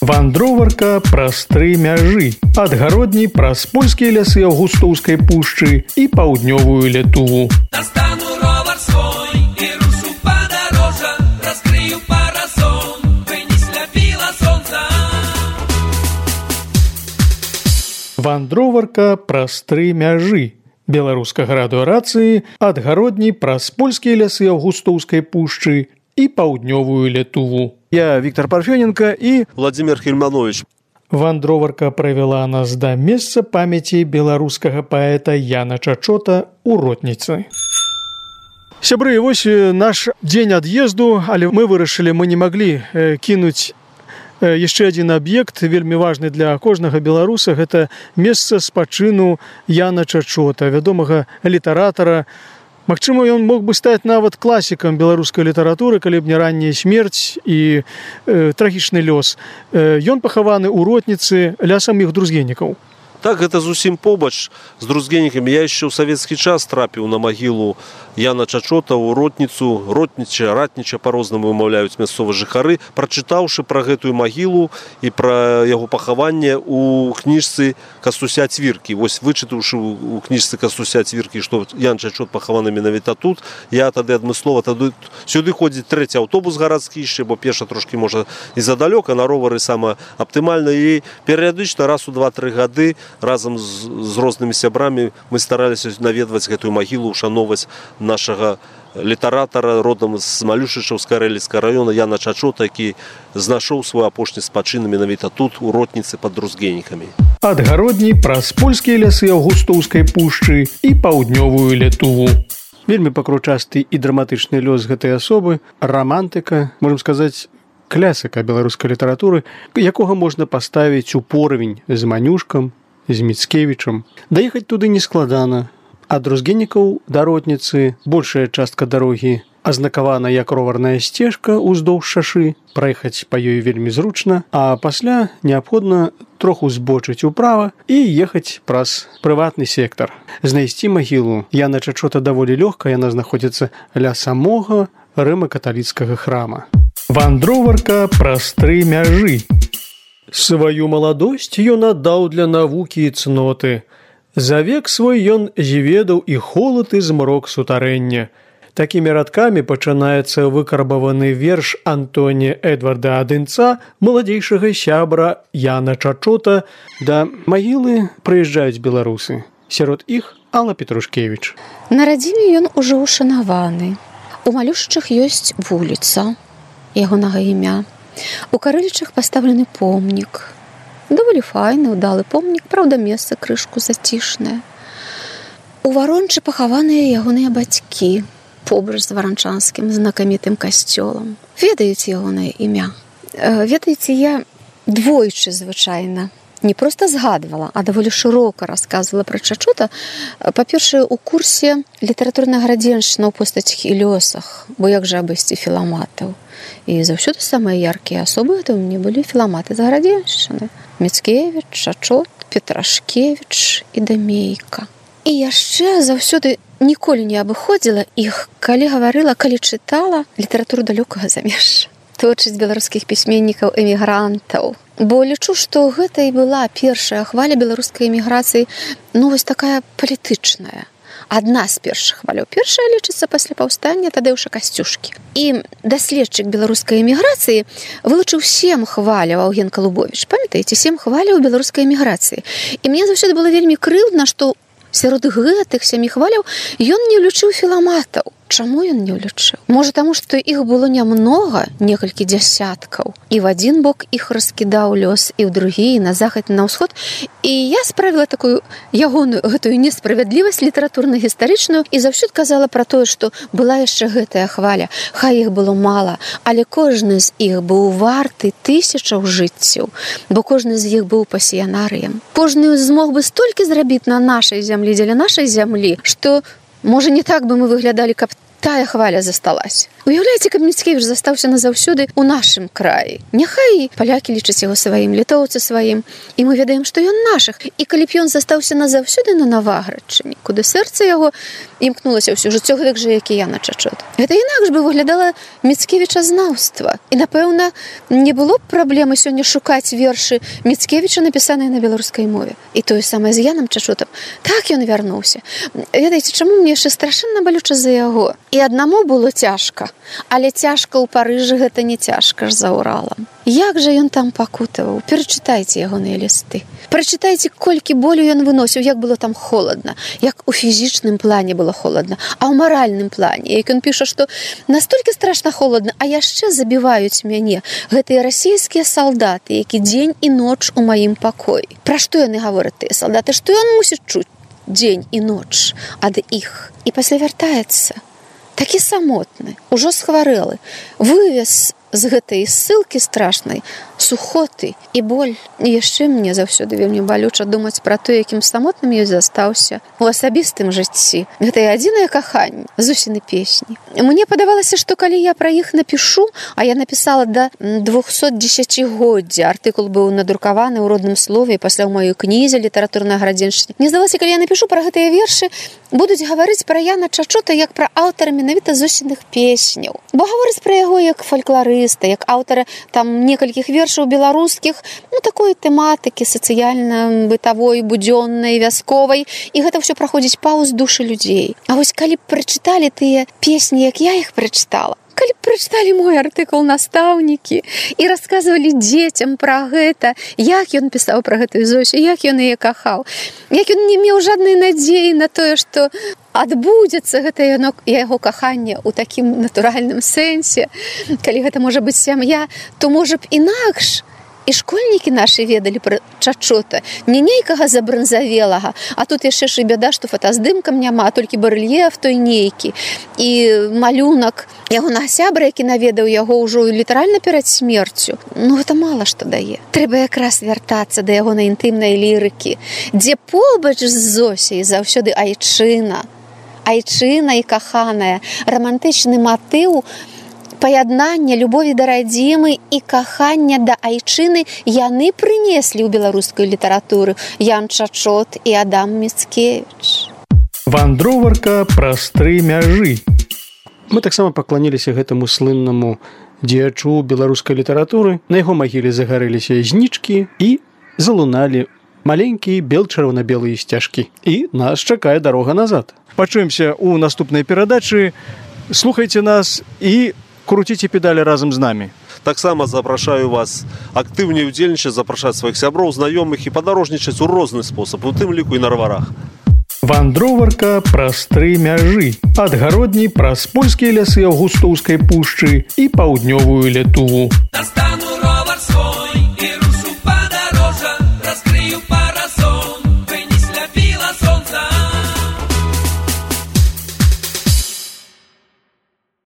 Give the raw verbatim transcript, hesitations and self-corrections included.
Вандроварка праз тры мяжы. Адгародні праз польскія лясы Аўгустоўскай пушчы і паўднёвую Літву. Достану ровар свой і рушу падарожжа, раскрыю парасон, бы не сляпіла сонца. Вандроварка праз тры мяжы. Беларускага радыёрацыі адгародні праз польскія лясы Аўгустоўскай пушчы і паўднёвую Літву. Я Віктор Парфёненко і Владимир Хельманович. Вандроварка правяла нас да месца памяці беларускага паэта Яна Чачота ў Ротніцы. Сябры, вось наш дзень ад'езду, але мы вырашылі, мы не маглі э, кінуць э, яшчэ адзін аб'ект, вельмі важны для кожнага беларуса, гэта месца спачыну Яна Чачота, вядомага літаратара. Магчыма, ён мог бы стаць нават класікам беларускай літаратуры, калі б не ранняя смерць і э, трагічны лёс. Э, ён пахаваны ў Ротніцы лясам іх друзгенікаў. Так, гэта зусім побач з друзгенікамі. Я яшчэ ў савецкі час трапіў на магілу Яна Чачота ў Ротніцу, Ротніча, Ратніча, па-рознаму вымаўляюць мясцовыя жыхары, прачытаўшы пра гэтую магілу і пра яго пахаванне ў кніжцы Кастуся Цвіркі. Вось вычытаўшы ў кніжцы Кастуся Цвіркі, што Ян Чачот пахаваны менавіта тут, я тады адмыслова тады сюды ходзіць трэці аўтобус гарадскі яшчэ, бо пеша трошкі можа і задалёка, на ровары сама аптымальна, і перыядычна раз у два-тры гады разам з, з рознымі сябрамі мы стараліся наведваць гэтую магілу, ушановаць нашага літаратара родам з Малюшычаўска Карэліцкага раёна Яна Чачота, які знайшоў свой апошні спачын менавіта тут, у Ротніцы пад друзгенікамі. Адгародні праз польскія лясы Аўгустоўскай пушчы і паўднёвую Літву. Вельмі пакручасты і драматычны лёс гэтай асобы, рамантыка, можам сказаць, клясіка беларускай літаратуры, якога можна паставіць у порвень з Манюшкам, з Міцкевічам. Даехаць туды нескладана. Ад друзгенікаў да Ротніцы большая частка дарогі азнакавана як роварная сцежка ўздоўж шашы, праехаць па ёй вельмі зручна, а пасля неабходна троху збочыць управа і ехаць праз прыватны сектар. Знайсці магілу Яна Чачота даволі лёгка, яна знаходзіцца ля самога рыма-каталіцкага храма. Вандроварка праз тры мяжы. Сваю маладосць ён аддаў для навукі і цноты. За век свой ён зведаў і холад і змрок сутарэння. Такімі радкамі пачынаецца выкарбаваны верш Антонія Эдварда Адынца, маладзейшага сябра Яна Чачота. Да магілы прыязджаюць беларусы. Сярод іх Алла Петрушкевіч. На радзіме ён ужо ушанаваны. У Малюшычах ёсць вуліца ягонага імя. У Карэлічах пастаўлены помнік. Даволі файны, удалы помнік, праўда, месца крышку зацішнае. У Варончы пахаваныя ягоныя бацькі, побач з варанчанскім знакамітым касцёлам. Ведаюць ягонае імя. Ведаеце, я двойчы звычайна не проста згадвала, а даволі шырока расказвала пра Чачота. Па-першае, у курсе літаратурнага радзеншчына ў постацях і лёсах, бо як жа абысці філаматаў. І заўсёды самыя яркія асобы гэта ў мяне былі філаматы з Гарадзеншчыны. Міцкевіч, Чачот, Петрашкевіч і Дамейка. І яшчэ заўсёды ніколі не абыходзіла іх, калі гаварыла, калі чытала літаратуру далёкага замежжа. Творчасць беларускіх пісьменнікаў-эмігрантаў. Бо лічу, што гэта і была першая хваля беларускай эміграцыі, ну вось такая палітычная. Адна з першых хваляў. Першая лічыцца пасля паўстання Тадзеўша Касцюшкі. І даследчык беларускай эміграцыі вылучыў сем хваляў Аўген Калубовіч. Памятаеце, сем хваляў беларускай эміграцыі. І мне заўсёды было вельмі крыўдна, што сярод гэтых сямі хваляў ён не ўлічыў філаматаў. Чаму ён не ўлічыў? Можа, таму, што іх было нямнога, некалькі дзясяткаў. І в адзін бок іх раскідаў лёс, і ў другі, і на захад, і на ўсход. І я справіла такую ягоную гэтую несправядлівасць літаратурна-гістарычную і заўсёды казала пра тое, што была яшчэ гэтая хваля. Хай іх было мала, але кожны з іх быў варты тысячаў жыццяў, бо кожны з іх быў пасіянарыем. Кожны змог бы столькі зрабіць на нашай зямлі, дзеля нашай зямлі, што можа, не так бы мы выглядалі, каб тая хваля засталась. Уяўляеце, каб Міцкевіч застаўся назаўсёды ў нашым краі. Няхай палякі лічаць яго сваім, літоўцы сваім, і мы ведаем, што ён нашых. І калі б ён застаўся назаўсёды на Наваградчыне, куды сэрца яго імкнулася ўсё жыццё, гэтак жа, як і Яна Чачота. Гэта інакш бы выглядала Міцкевіча знаўства. І, напэўна, не было б праблемы сёння шукаць вершы Міцкевіча, напісаныя на беларускай мове. І тое самае з Янам Чачотам. Так ён вярнуўся. Ведаеце, чаму мне яшчэ страшэнна балюча за яго? І аднаму было цяжка, але цяжка ў Парыжы гэта не цяжка ж за Уралам. Як жа ён там пакутаваў? Перачытайце ягоныя лісты. Прачытайце, колькі болю ён выносіў, як было там холадна, як у фізічным плане было холадна, а ў маральным плане, як ён піша, што настолькі страшна холадна, а яшчэ забіваюць мяне гэтыя расійскія салдаты, які дзень і ноч у маім пакоі. Пра што яны гавораць, тыя салдаты? Што ён мусіць чуць дзень і ноч ад іх? І пасля вяртаецца такі самотны, ужо схварэлы, вывез з гэтай ссылкі страшнай сухоты і боль. І яшчэ мне заўсёды вельмі балюча думаць пра то, якім самотным ёй застаўся у асабістым жыцці. Гэта і адзінае каханне, Зосіны песні. Мне падавалася, што калі я пра іх напішу, а я напісала да двухсотдесяцігоддзя, артыкул быў надрукаваны ў родным слове, пасля ў маёй кнізе літаратурнай аградзеншчыне. Мне здалося, калі я напішу пра гэтыя вершы, будуць гаварыць пра Яна Чачота як пра аўтара менавіта Зосіных песняў. Бо гаворыць пра яго як фалькларыста, як аўтара там некалькіх вершаў беларускіх, ну, такой тэматыкі сацыяльна-бытавой, будзённай, вясковай, і гэта ўсё праходзіць паўз душы людзей. А вось калі б прачыталі тыя песні, як я іх прачытала, калі б прачыталі мой артыкул настаўнікі і расказвалі дзецям пра гэта, як ён пісаў пра гэтую Зосю, як ён яе кахаў, як ён не меў жаднай надзеі на тое, што адбудзецца гэта яго каханне ў такім натуральным сэнсе, калі гэта можа быць сям'я, то можа б інакш і школьнікі нашы ведалі пра Чачота, не нейкага забранзавелага, а тут яшчэ ж і бяда, што фотаздымкам няма, а толькі барэльеф той нейкі, і малюнак ягонага сябра, які наведаў яго ўжо літаральна перад смерцю. Ну, гэта мала што дае. Трэба якраз вяртацца да ягонай інтымнай лірыкі, дзе побач з Зосяй заўсёды айчына, айчына і каханая, рамантычны матыў паяднання любові да радзімы і кахання да айчыны яны прынеслі ў беларускую літаратуру Ян Чачот і Адам Міцкевіч. Вандроварка праз тры мяжы. Мы таксама пакланіліся гэтаму слыннаму дзеячу беларускай літаратуры. На яго магіле загарэліся знічкі і залуналі маленькія бел-чырвона-белыя сцяжкі. І нас чакае дарога назад. Пачуемся ў наступнай перадачы. Слухайце нас і круціце педалі разам з намі. Таксама запрашаю вас актыўней удзельнічаць, запрашаць сваіх сяброў, знаёмых і падарожнічаць у розны спосаб, у тым ліку і на раварах. Вандроварка праз тры мяжы. Адгародні праз польскія лясы Аўгустоўскай пушчы і паўднёвую Літву.